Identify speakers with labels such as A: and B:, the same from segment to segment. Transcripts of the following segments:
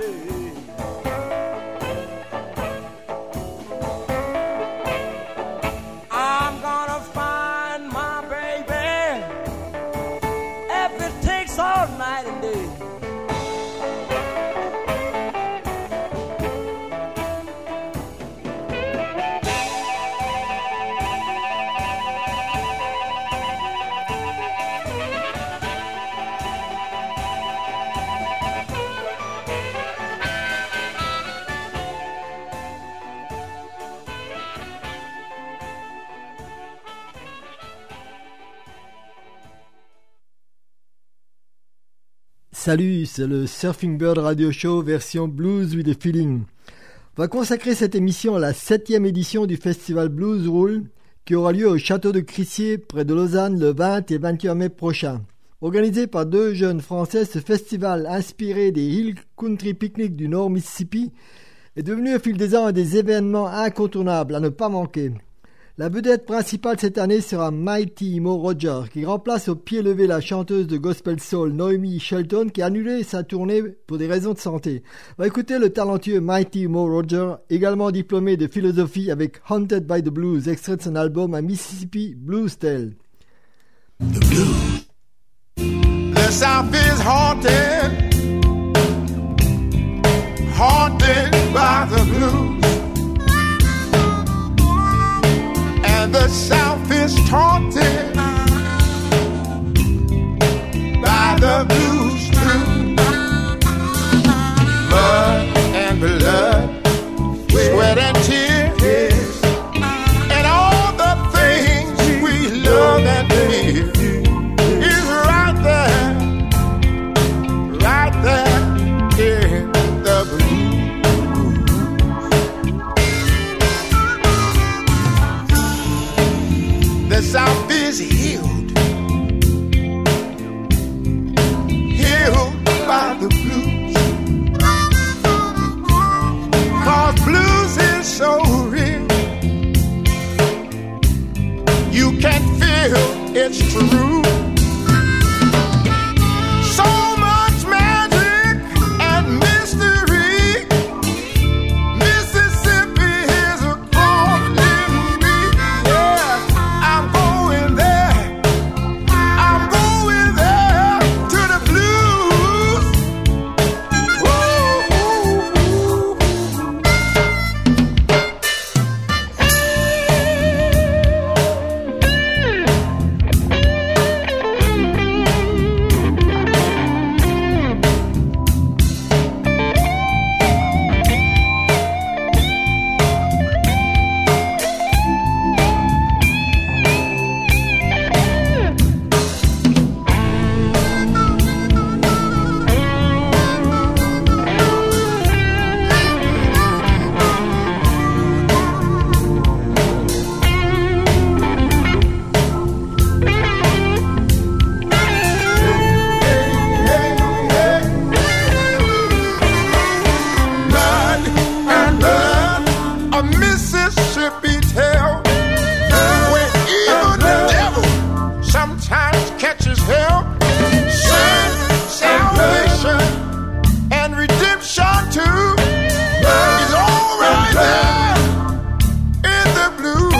A: day. I'm gonna find my baby if it takes all night and day.
B: Salut, c'est le Surfing Bird Radio Show version Blues with a Feeling. On va consacrer cette émission à la 7e édition du festival Blues Roll qui aura lieu au château de Crissier près de Lausanne le 20 et 21 mai prochain. Organisé par deux jeunes Français, ce festival inspiré des Hill Country Picnic du Nord Mississippi est devenu au fil des ans un des événements incontournables à ne pas manquer. La vedette principale cette année sera Mighty Mo Roger, qui remplace au pied levé la chanteuse de gospel soul Noemi Shelton, qui a annulé sa tournée pour des raisons de santé. On va écouter le talentueux Mighty Mo Roger, également diplômé de philosophie avec Haunted by the Blues, extrait de son album A Mississippi Blues Tale.
C: The blues. The South is haunted, haunted by the blues. And the South is taunted by the blues too. Mud and blood, sweat and tears, and all the things we love and fear is right there in the blues. The South is healed by the blues. 'Cause blues is so real, you can feel it's true. So much magic and mystery. Mississippi is calling me. Yeah, I'm going there to the blues. Mississippi tale, where even the devil sometimes catches hell. Sin, salvation, and redemption too is all right there in the blues.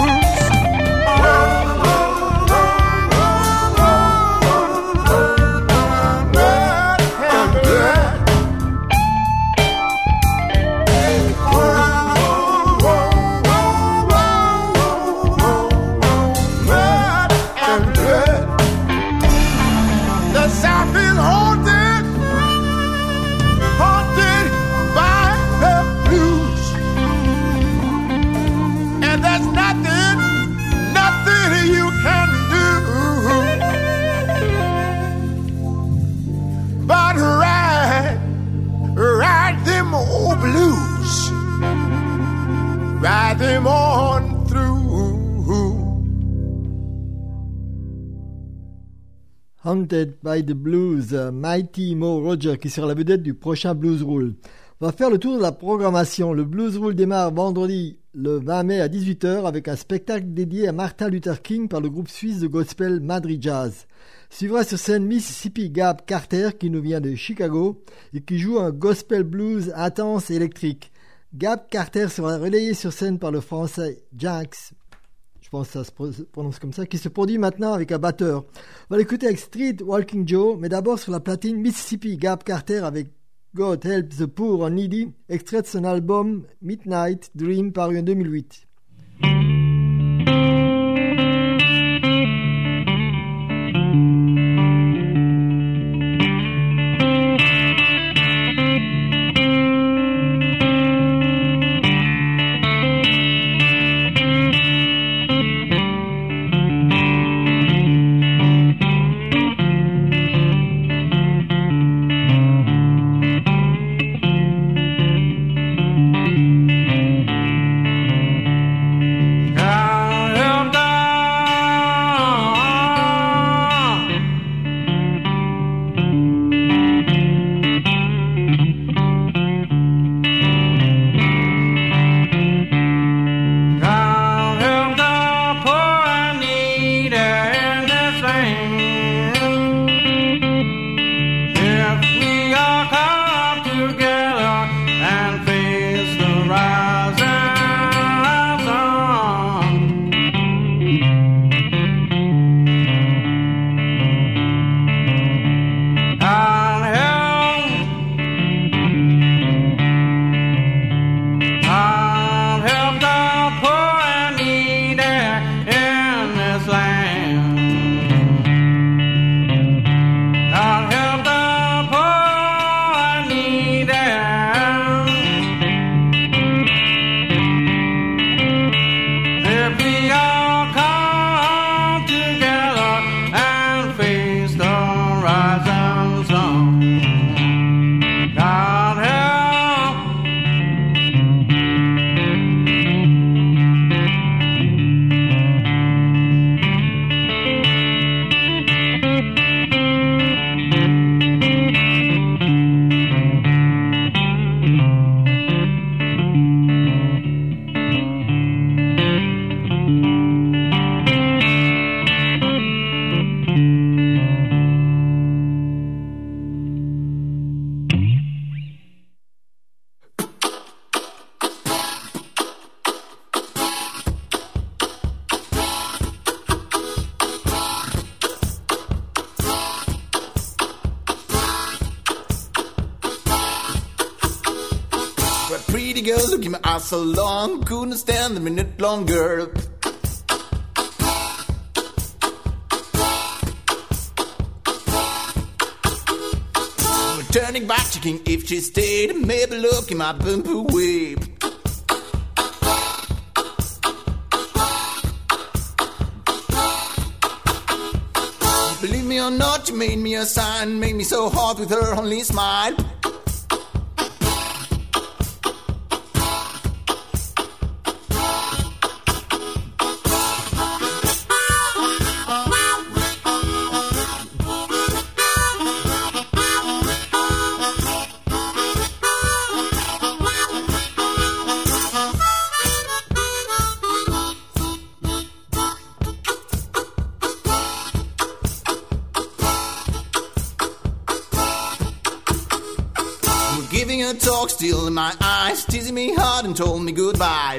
C: Ride them on through.
B: Haunted by the Blues, Mighty Mo Roger qui sera la vedette du prochain Blues Roll. On va faire le tour de la programmation. Le Blues Roll démarre vendredi le 20 mai à 18h avec un spectacle dédié à Martin Luther King par le groupe suisse de gospel Madrid Jazz. Suivra sur scène Mississippi Gab Carter qui nous vient de Chicago et qui joue un gospel blues intense et électrique. Gab Carter sera relayé sur scène par le français Jax, je pense que ça se prononce comme ça, qui se produit maintenant avec un batteur. On va l'écouter avec Street Walking Joe, mais d'abord sur la platine Mississippi Gab Carter avec God Help the Poor or Needy, extrait de son album Midnight Dream paru en 2008.
C: Pretty girl, look in my eyes so long, couldn't stand a minute longer. Turning back, checking if she stayed, maybe looking my bamboo way. Believe me or not, you made me a sign, made me so hot with her only smile. Giving a talk, still in my eyes, teasing me hard and told me goodbye.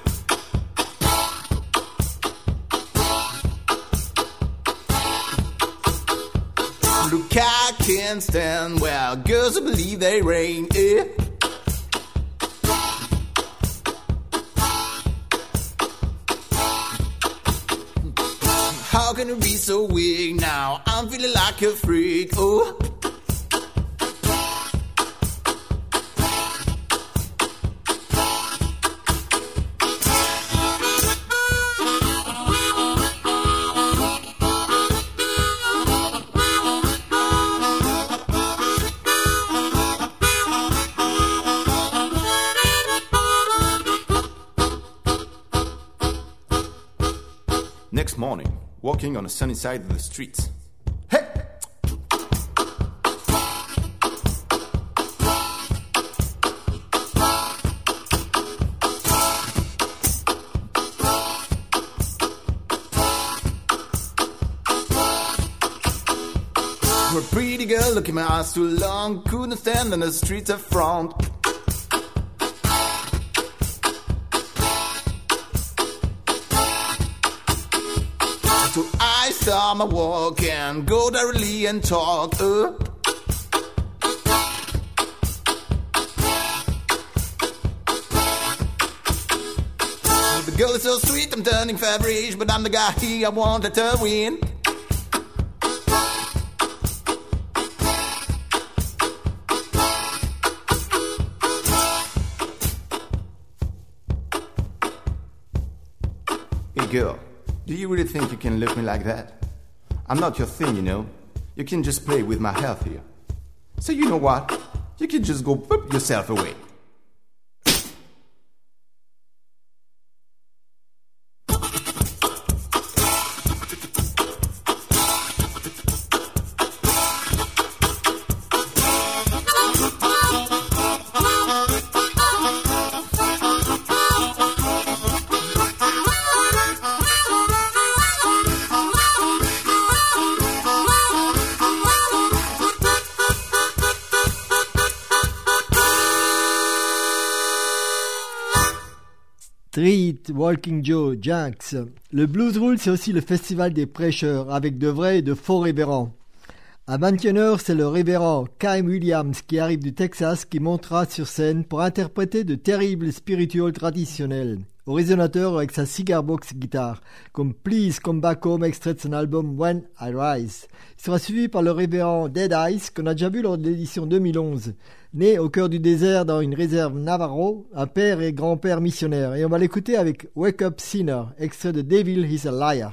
C: Look, I can't stand, well, girls I believe they rain, eh? How can it be so weak now? I'm feeling like a freak, oh.
D: Next morning, walking on the sunny side of the street. Hey! For a pretty girl, looking my eyes too long, couldn't stand on the streets of front. So I saw my walk and go directly and talk. The girl is so sweet, I'm turning feverish, but I'm the guy I wanted to win. Hey girl, do you really think you can lift me like that? I'm not your thing, you know. You can just play with my health here. So you know what? You can just go boop yourself away.
B: Street, Walking Joe, Jax. Le Blues Roll, c'est aussi le festival des prêcheurs, avec de vrais et de faux révérends. À 21h, c'est le révérend Kyle Williams qui arrive du Texas qui montera sur scène pour interpréter de terribles spirituals traditionnels, au résonateur avec sa cigar box guitare, comme Please Come Back Home, extrait de son album When I Rise. Il sera suivi par le révérend Dead Eyes, qu'on a déjà vu lors de l'édition 2011. Né au cœur du désert dans une réserve Navarro, un père et grand-père missionnaire. Et on va l'écouter avec Wake Up Sinner, extrait de Devil is a Liar.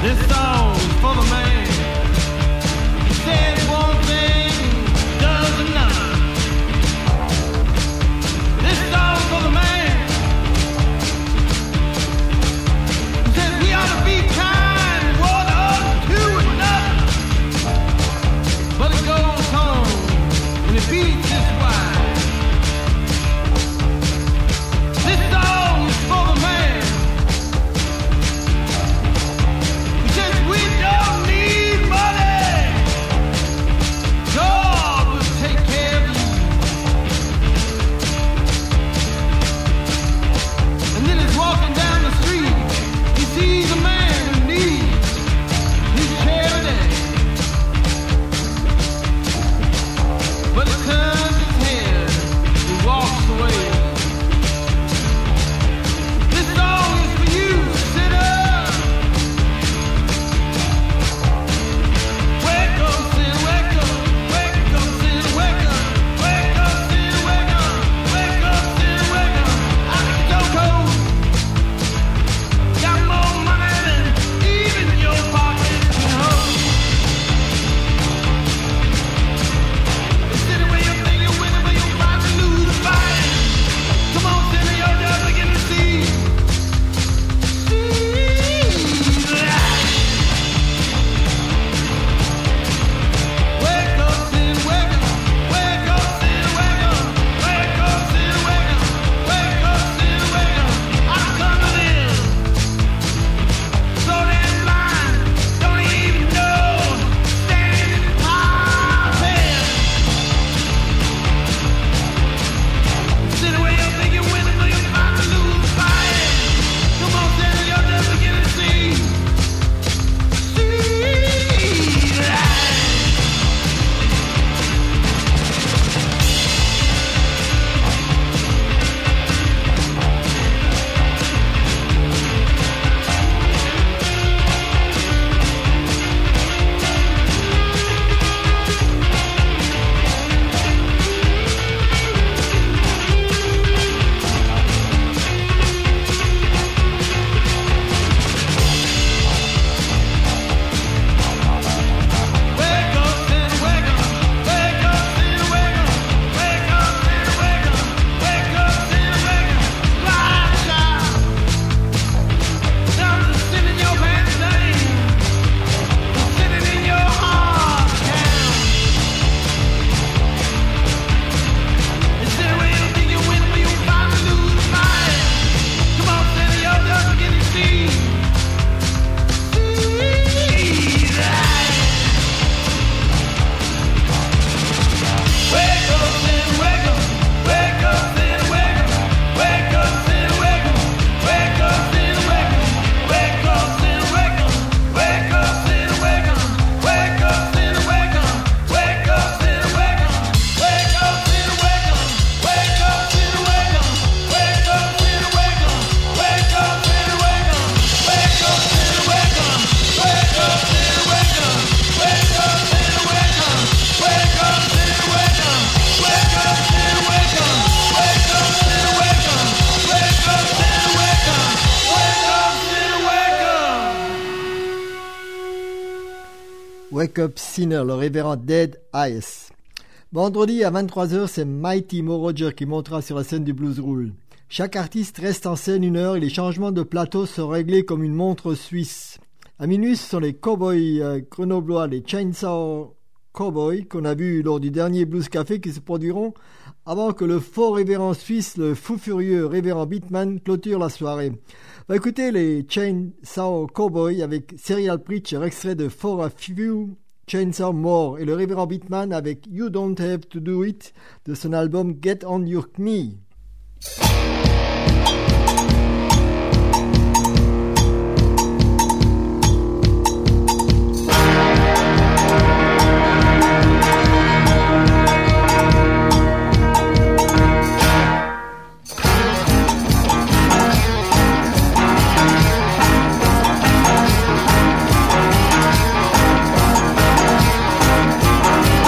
B: Wake Up Sinner, le révérend Dead Eyes. Vendredi à 23h, c'est Mighty Mo Roger qui montera sur la scène du Blues Roll. Chaque artiste reste en scène 1 heure et les changements de plateau sont réglés comme une montre suisse. À minuit, ce sont les Cowboys grenoblois, les Chainsaw Cowboys, qu'on a vu lors du dernier Blues Café, qui se produiront avant que le faux révérend suisse, le fou furieux révérend Beatman, clôture la soirée. On va écouter les Chainsaw Cowboys avec Serial Preacher, extrait de For a Few Chainsaw More, et le révérend Beatman avec You Don't Have to Do It de son album Get On Your Knee.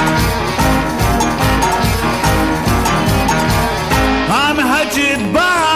E: By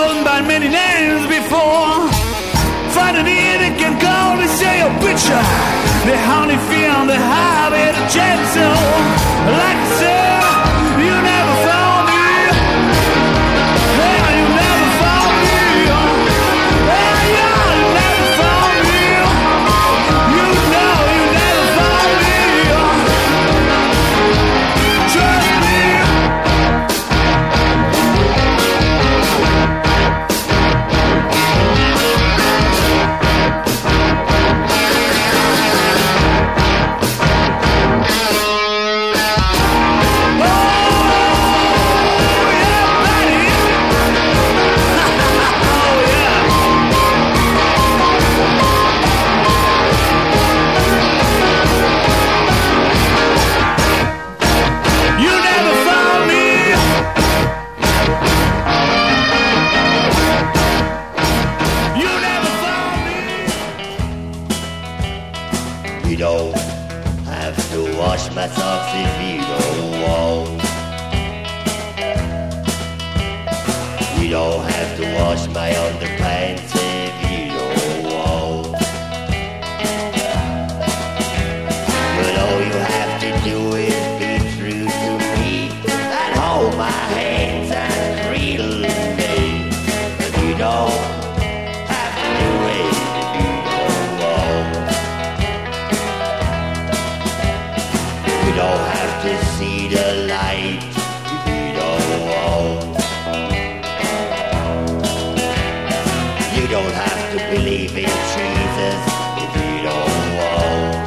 E: called by many names before. Finally they can call to say a picture. The honey feel the habit of gentle. Like I said, you never found me. Yeah, you never found me. Yeah, you never found me. You know you never found me. Trust me.
F: Wash my socks if you don't want. You don't have to wash my underpants if you don't want. But all you have to do is be true to me and hold my hands and cradle me. But you don't have to do it if you don't want. You don't have to see the light if you don't want. You don't have to believe in Jesus if you don't want.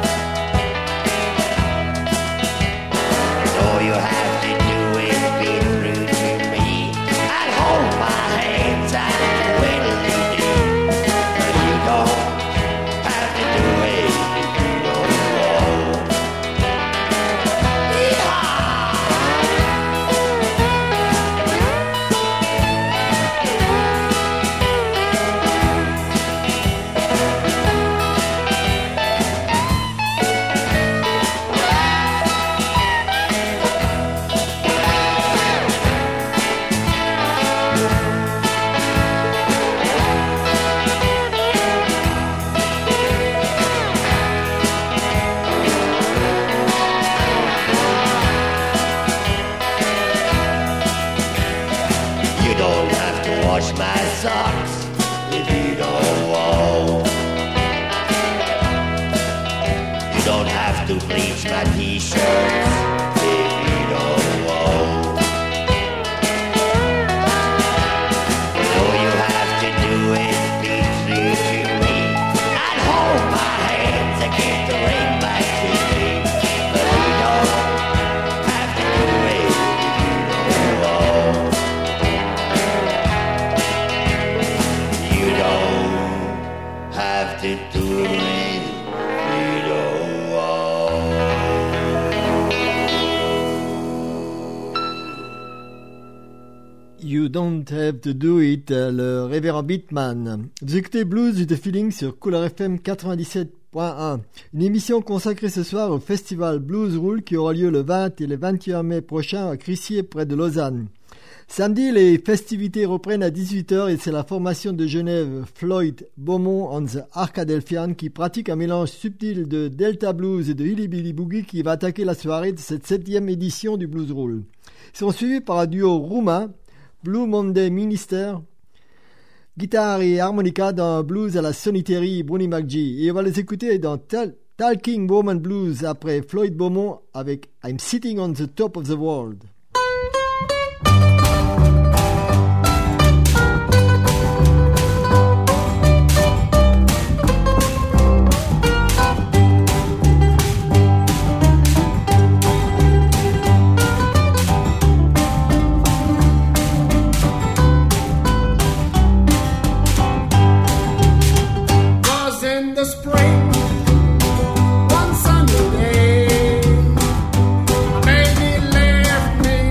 F: All you have to do is be true to me and hold my hands and willingly do. But you don't have to do it if you don't want. You don't have to wash my socks if you don't want. You don't have to bleach my t-shirts if you don't want. All you have to do is be true to me and hold my hands against the ring back to me. But you don't have to do it if you don't want. You don't have to do it if you don't want.
B: You Don't Have to Do It, le révérend Beatman. Vous écoutez Blues with the Feeling sur Couleur FM 97.1. Une émission consacrée ce soir au festival Blues Roll qui aura lieu le 20 et le 21 mai prochain à Crissier près de Lausanne. Samedi, les festivités reprennent à 18h et c'est la formation de Genève Floyd Beaumont and the Arkadelphians qui pratique un mélange subtil de Delta Blues et de Hillbilly Boogie qui va attaquer la soirée de cette 7e édition du Blues Roll. Ils sont suivis par un duo roumain, Blue Monday Minister, guitare et harmonica dans blues à la Sonny Terry et Bruni McGee. Et on va les écouter dans Talking Woman Blues après Floyd Beaumont avec I'm Sitting on the Top of the World.
C: One Sunday day, my baby left me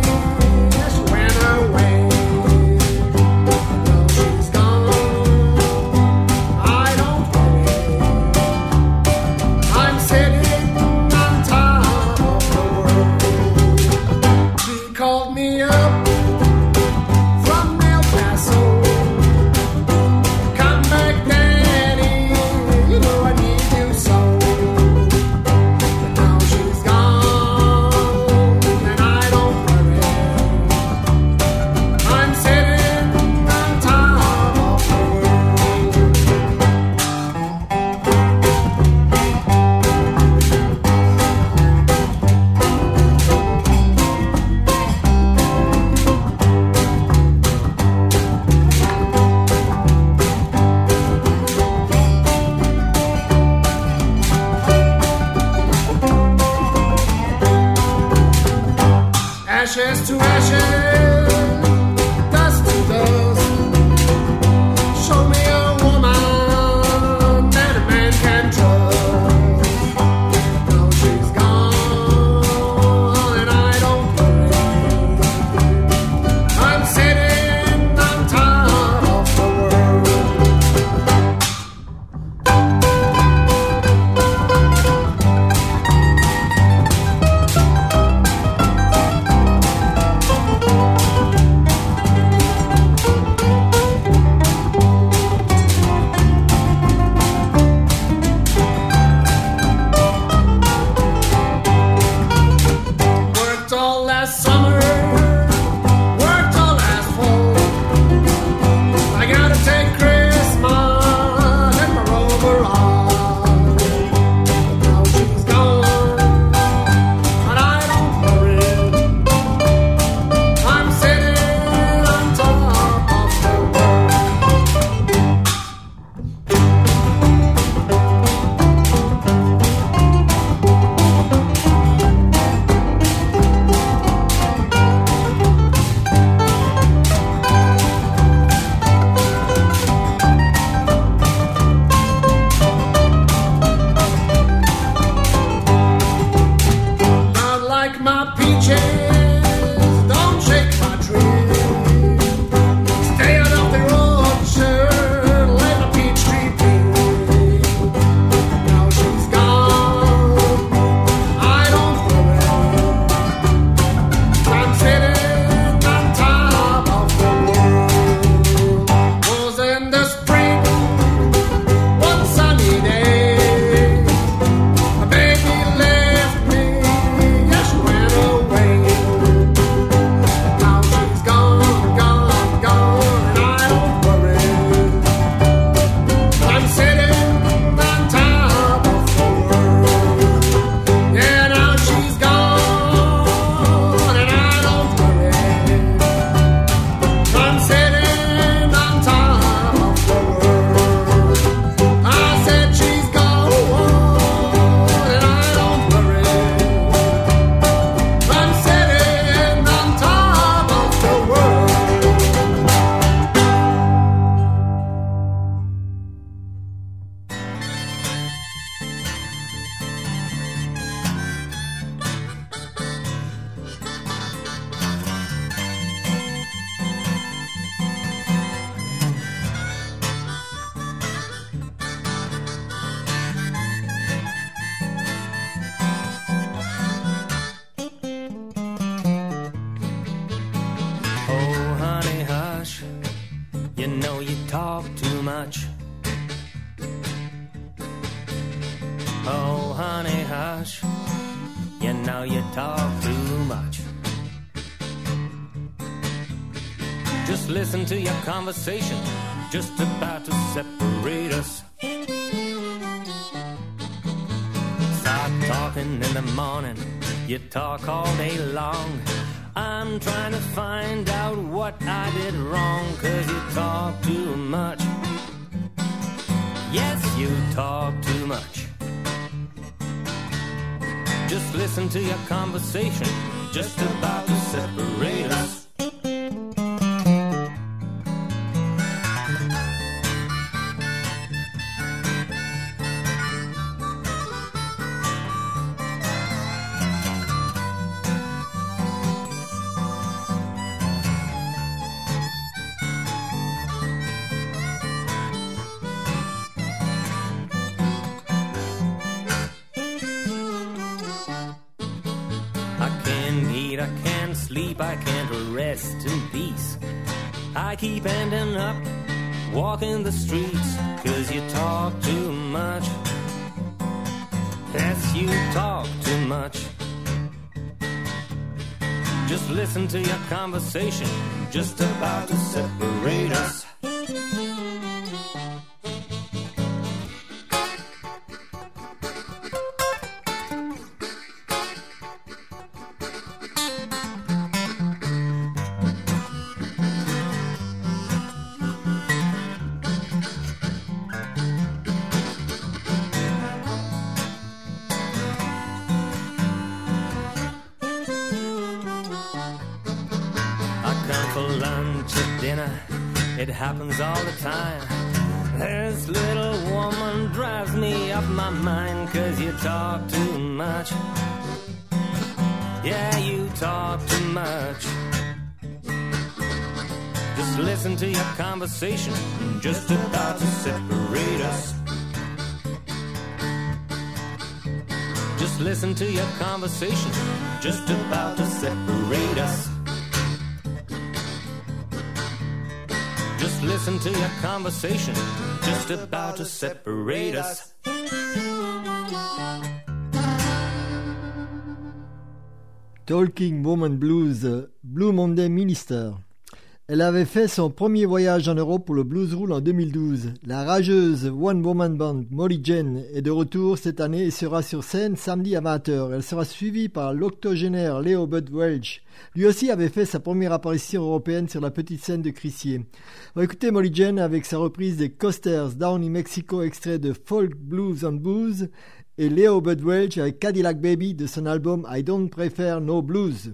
G: ashes to ashes, dust to dust. Show me a woman that a man can trust. Now she's gone and I don't believe I'm sitting on top of the world. Worked all last summer, worked all last fall. I gotta take Christmas in my overall. Now she's gone, and I don't worry. I'm sitting on top of the world. Not like my peaches, don't shake my tree. Stay out of the orchard, let my peach tree be. Now she's gone, I don't worry. I'm sitting on top of the world. Was in the spring, one sunny day. My baby left me, yeah, she went away. Now she's gone, gone, gone, and I don't worry. I'm sitting on top of the world. Yeah, now she's gone, and I don't worry. I'm sitting on top of the world. I said she's gone, and I don't worry. I'm sitting on top of the world.
A: Oh, honey, hush. You know you talk too much. Oh, honey, hush. You know you talk too much. Just listen to your conversation, just about to separate us. Start talking in the morning, you talk all day long. I'm trying to find out what I did wrong, 'cause you talk too much. Yes, you talk too much. Just listen to your conversation, just about to separate us. I can't eat, I can't sleep, I can't rest in peace. I keep ending up walking the streets, 'cause you talk too much. Yes, you talk too much. Just listen to your conversation, just about to separate us. It happens all the time. This little woman drives me off my mind, 'cause you talk too much. Yeah, you talk too much. Just listen to your conversation, just about to separate us. Just listen to your conversation, just about to separate us. Just listen to your conversation, just about to separate us.
B: Talking Woman Blues, Blue Monday Minister. Elle avait fait son premier voyage en Europe pour le Blues Roll en 2012. La rageuse One Woman Band Molly Jane est de retour cette année et sera sur scène samedi à 20h. Elle sera suivie par l'octogénaire Leo Bud Welch. Lui aussi avait fait sa première apparition européenne sur la petite scène de Crissier. On va écouter Molly Jane avec sa reprise des Coasters Down in Mexico, extrait de Folk Blues and Booze, et Leo Bud Welch avec Cadillac Baby de son album I Don't Prefer No Blues.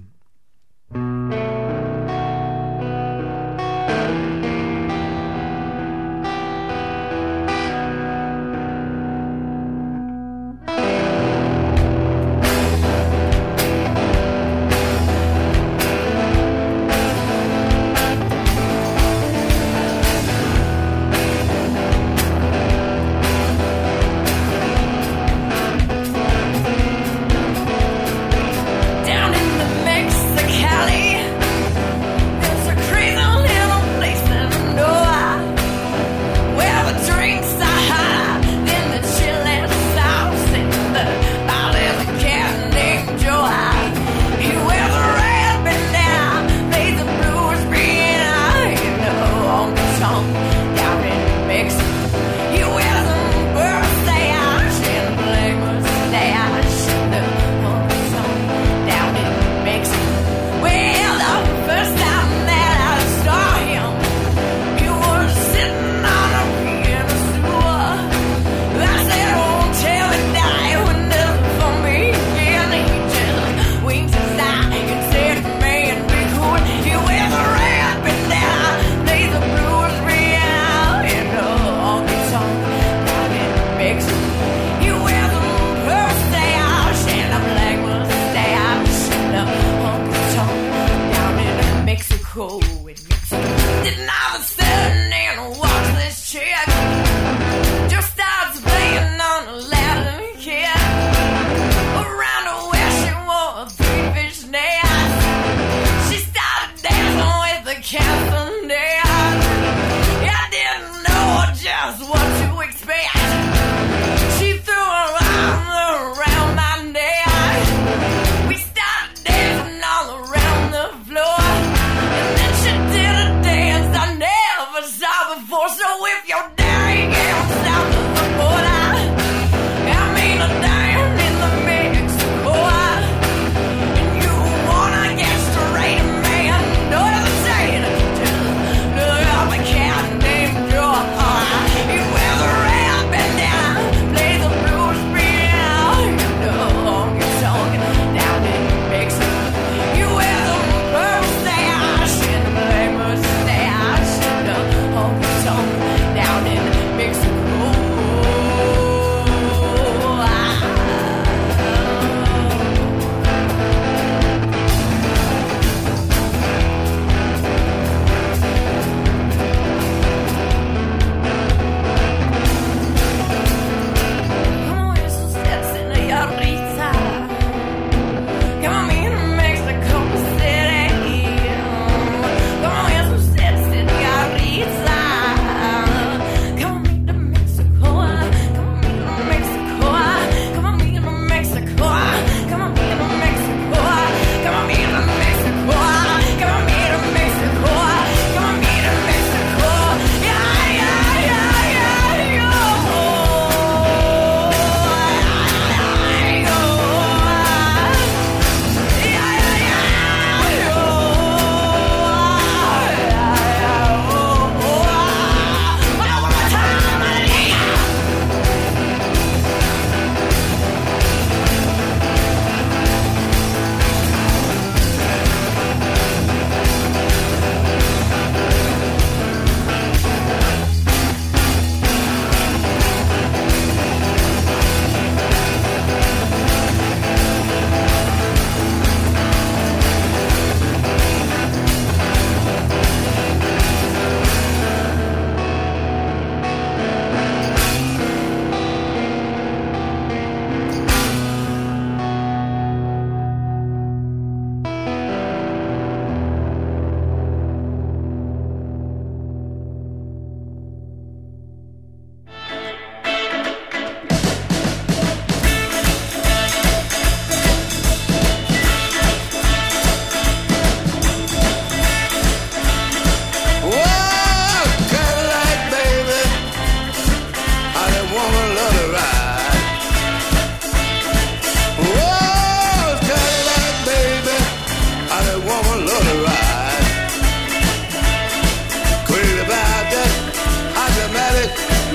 H: Down in the Mexicali,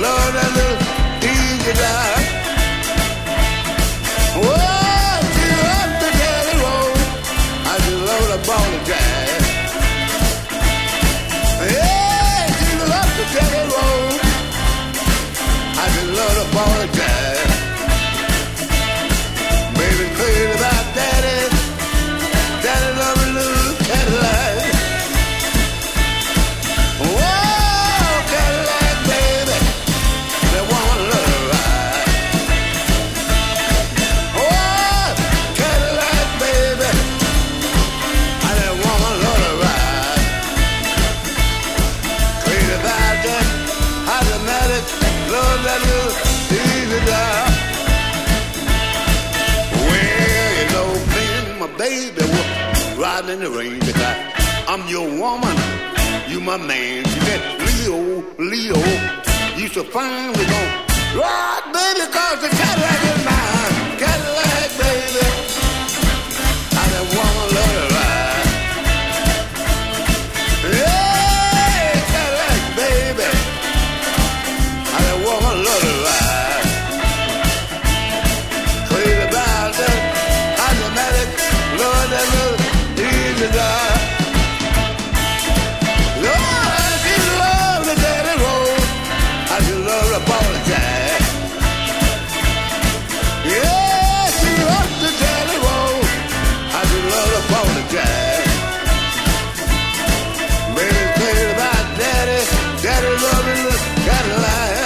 C: Lord, that little easy ride. Oh, she loved the Jelly Roll. I just love the ball of jazz. Yeah, she loved the Jelly Roll. I just love the ball of jazz. Baby crazy about daddy. Daddy love a little Cadillac. Whoa, Cadillac, baby. That woman love to ride. Oh, Cadillac, baby. That woman love to ride. Crazy about that automatic. Love that little easy drive. Baby, riding in the rain because I'm your woman, you my man. You that Leo, you so fine, we gon' ride, baby, cause the Cadillac is mine. Cadillac, baby, I that woman love to ride. Yeah, Cadillac, baby, I that woman love to ride. Crazy about that automatic. Lord, that little easy drive. Lord, I just love the Jelly Roll. I just love the ball of jazz. Yeah, she loves the Jelly Roll. I just love the ball of jazz. Baby, crazy about daddy. Daddy loving the Cadillac.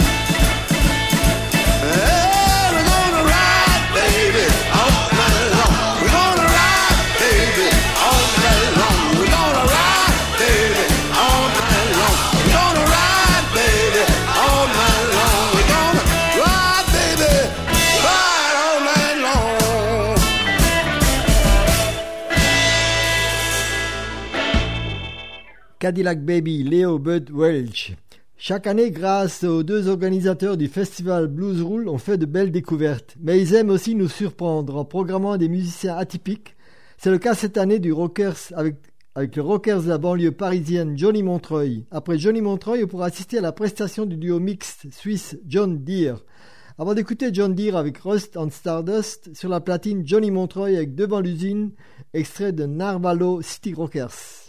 C: Yeah, we're gonna ride, baby, all night long. We're gonna ride, baby, all night long. We're gonna ride, baby, all night long. We're gonna ride, baby, all night long. We're gonna ride, baby, ride all night long.
B: Cadillac Baby, Leo Bud Welch. Chaque année, grâce aux deux organisateurs du festival Blues Roll, on fait de belles découvertes. Mais ils aiment aussi nous surprendre en programmant des musiciens atypiques. C'est le cas cette année du Rockers avec le Rockers de la banlieue parisienne Johnny Montreuil. Après Johnny Montreuil, on pourra assister à la prestation du duo mixte suisse John Deere. Avant d'écouter John Deere avec Rust and Stardust, sur la platine Johnny Montreuil avec Devant l'usine, extrait de Narvalo City Rockers.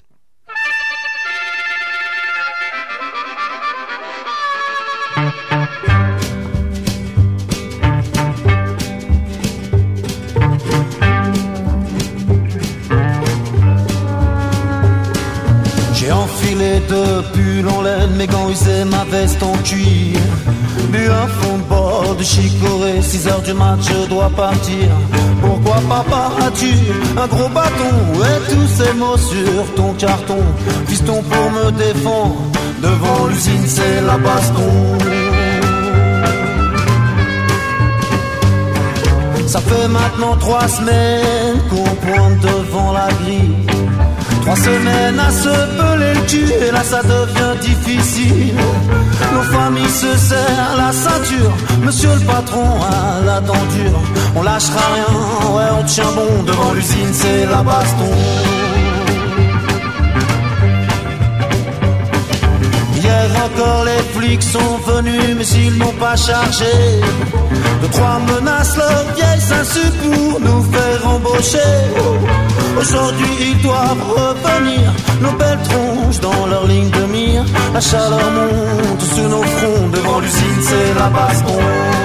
I: J'ai enfilé deux pulls en laine, mes gants usés, ma veste en cuir. Bu un fond de bord de chicorée, 6h du mat, je dois partir. Pourquoi papa as-tu un gros bâton? Et tous ces mots sur ton carton. Fiston pour me défendre, devant l'usine c'est la baston. Ça fait maintenant 3 semaines qu'on pointe devant la grille. 3 semaines à se peler le cul et là ça devient difficile. Nos familles se serrent la ceinture, monsieur le patron a la dent dure. On lâchera rien, ouais on tient bon, devant l'usine c'est la baston. Hier encore les flics sont venus mais ils n'ont pas chargé. 2-3 menaces, leurs vieilles insultes pour nous faire embaucher. Aujourd'hui ils doivent revenir, nos belles tronches dans leur ligne de mire. La chaleur monte sur nos fronts, devant l'usine c'est la baston.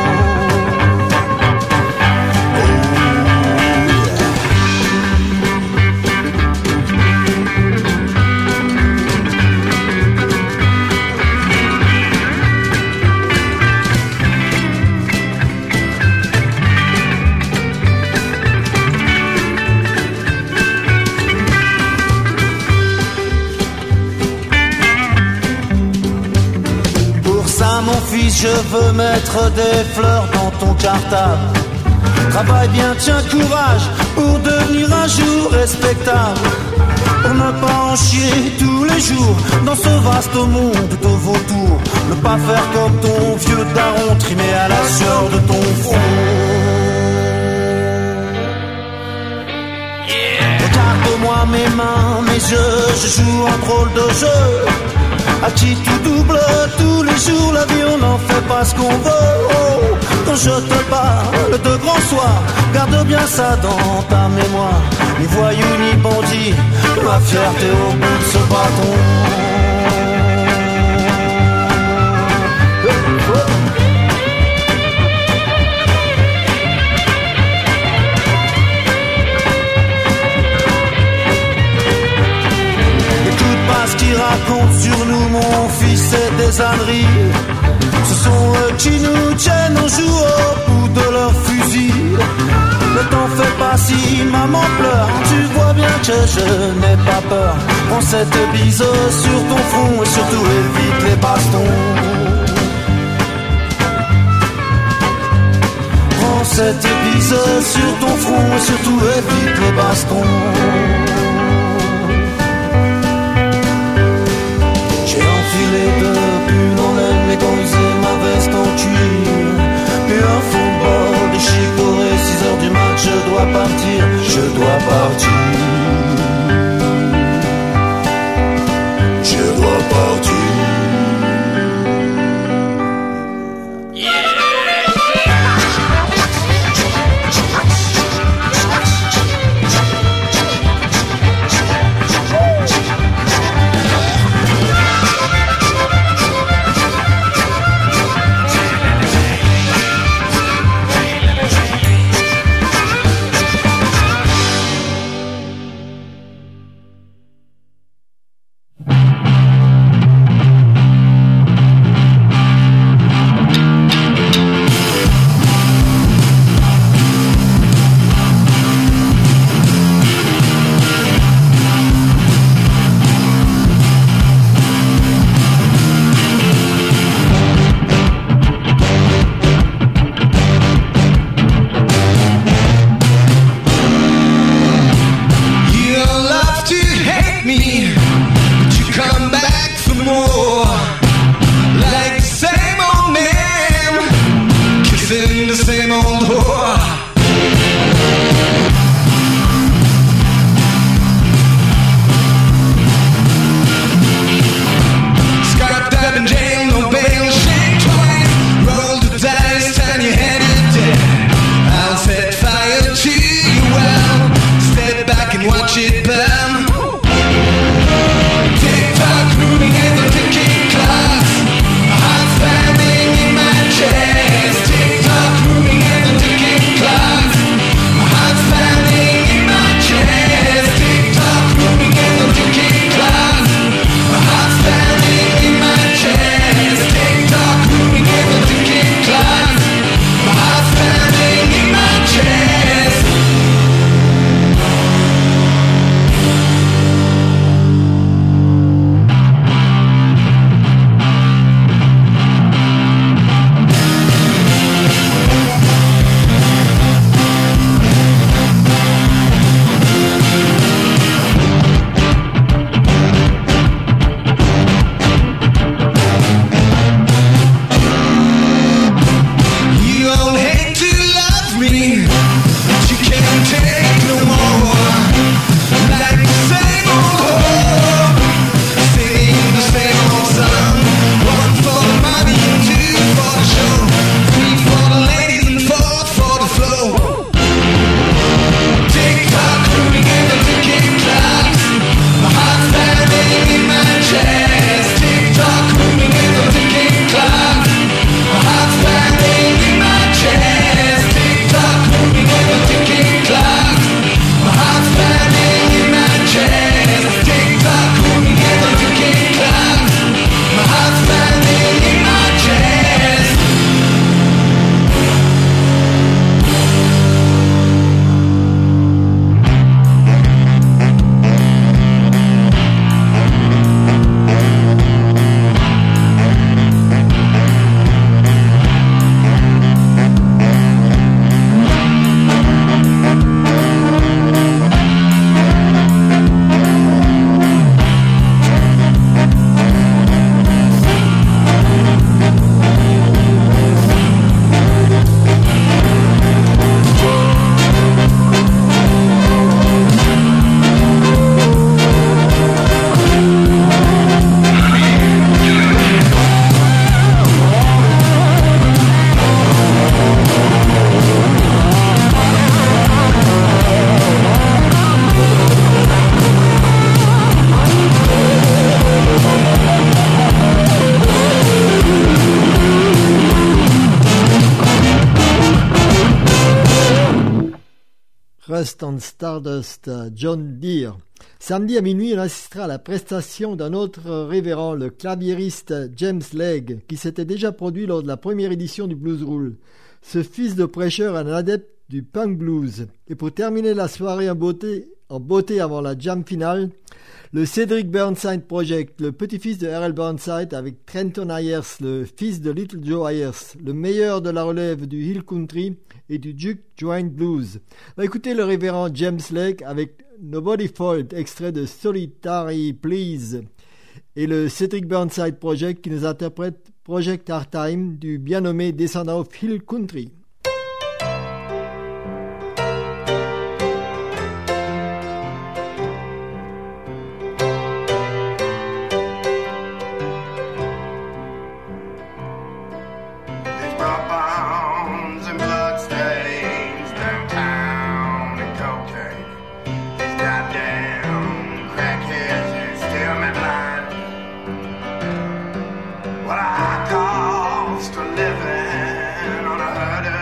I: Je veux mettre des fleurs dans ton cartable. Travaille bien, tiens courage pour devenir un jour respectable. Pour ne pas en chier tous les jours dans ce vaste monde de vautours. Ne pas faire comme ton vieux daron trimé à la sueur de ton front. Regarde-moi mes mains, mes yeux, je joue un drôle de jeu. À qui tout double tous les jours, la vie on en pas ce qu'on veut. Oh, quand je te parle de grand soir, garde bien ça dans ta mémoire. Ni voyou ni bandit, ma fierté au bout de ce bâton. Écoute pas ce qu'ils racontent sur nous, mon fils, c'est des âneries. Ce sont eux qui nous tiennent, on joue au bout de leur fusil. Ne t'en fais pas si maman pleure, tu vois bien que je n'ai pas peur. Prends cette bise sur ton front et surtout évite les bastons. Prends cette bise sur ton front et surtout évite les bastons. J'ai enfilé deux pulls en laine, mécanisé ma veste en cuir. Puis un fond de bord déchiquoré, 6h du mat, je dois partir, je dois partir. Je dois partir.
B: Rust on Stardust, John Deere. Samedi à minuit, on assistera à la prestation d'un autre révérend, le claviériste James Legge, qui s'était déjà produit lors de la première édition du Blues Roll. Ce fils de prêcheur est un adepte du punk blues. Et pour terminer la soirée en beauté avant la jam finale, le Cedric Burnside Project, le petit-fils de R.L. Burnside avec Trenton Ayers, le fils de Little Joe Ayers, le meilleur de la relève du Hill Country et du Juke Joint Blues. On va écouter le révérend James Legge avec Nobody Fault, extrait de Solitary Please, et le Cedric Burnside Project qui nous interprète Project Hard Time du bien nommé Descendant of Hill Country.
C: Living on a herd of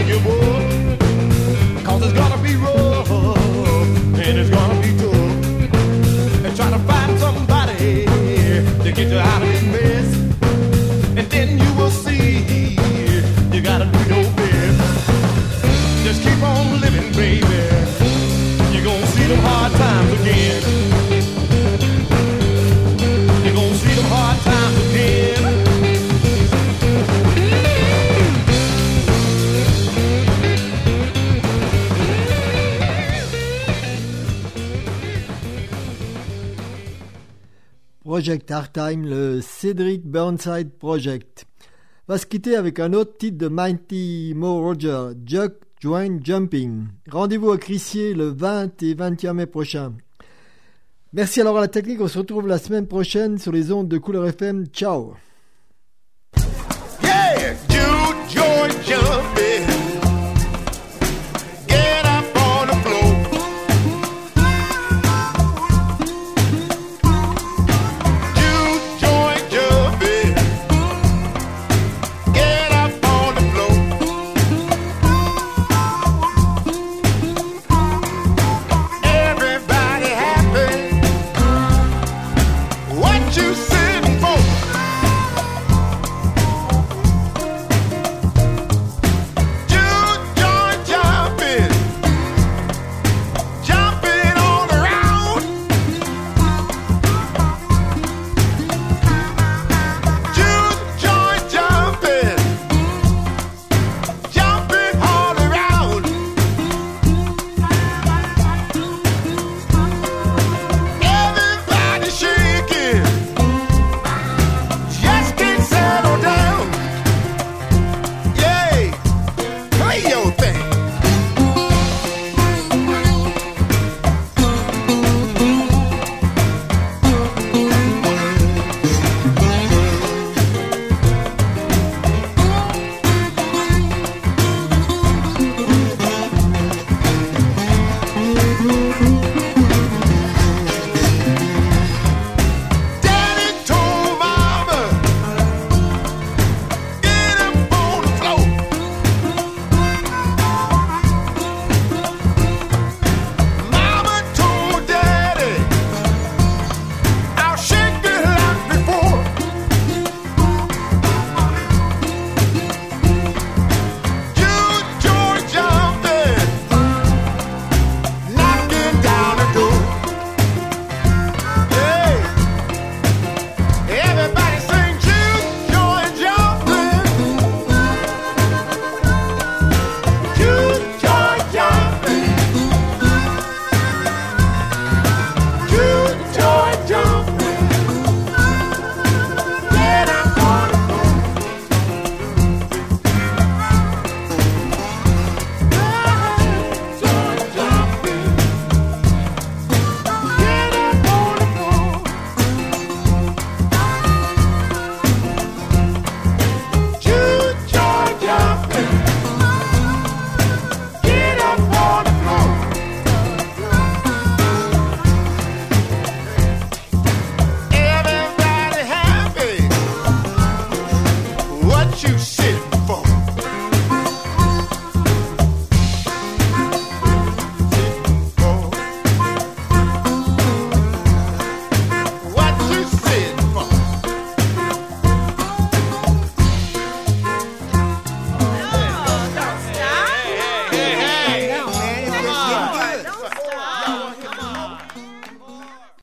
C: gonna give up, 'cause it's gonna be rough, and it's gonna be tough, and try to find somebody to get you out of this mess, and then you will see you gotta do your best. Just keep on living, baby. You're gonna see them hard times again. You're gonna see them hard times again.
B: Project Hard Time, le Cedric Burnside Project, va se quitter avec un autre titre de Mighty Mo Roger, Juck Joint Jumping. Rendez-vous à Crissier le 20 et 21 mai prochain. Merci alors à la technique, on se retrouve la semaine prochaine sur les ondes de Couleur FM. Ciao.